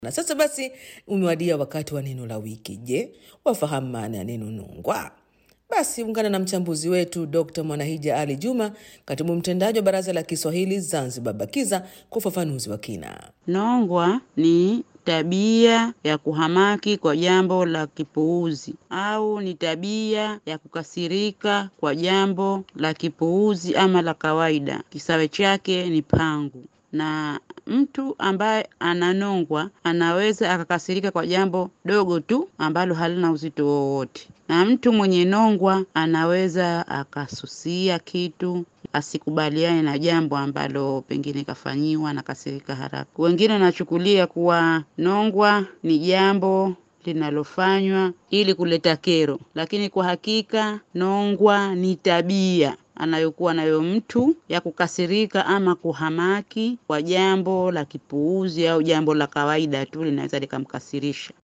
Na sasa basi umewadia wakati wa neno la wiki. Je, wafahamu maana ya neno nongwa? Basi ungana na mchambuzi wetu Dr. Mwanahija Ali Juma, katibu mtendaji wa Baraza la Kiswahili Zanzibar BAKIZA, kwa ufafanuzi wa kina. Nongwa ni tabia ya kuhamaki kwa jambo la kipuuzi, au ni tabia ya kukasirika kwa jambo la kipuuzi ama la kawaida. Kisawe chake ni pangu. Na mtu ambaye ananongwa anaweza akakasirika kwa jambo dogo tu ambalo halina uzito wowote. Na mtu mwenye nongwa anaweza akasusia kitu, asikubaliane na jambo ambalo pengine kafanyiwa na kasirika haraka. Wengine wanachukulia kuwa nongwa ni jambo linalofanywa ili kuleta kero, lakini kwa hakika nongwa ni tabia anayokuwa nayo mtu ya kukasirika ama kuhamaki kwa jambo la kipuuzi au jambo la kawaida tu linaweza likamkasirisha.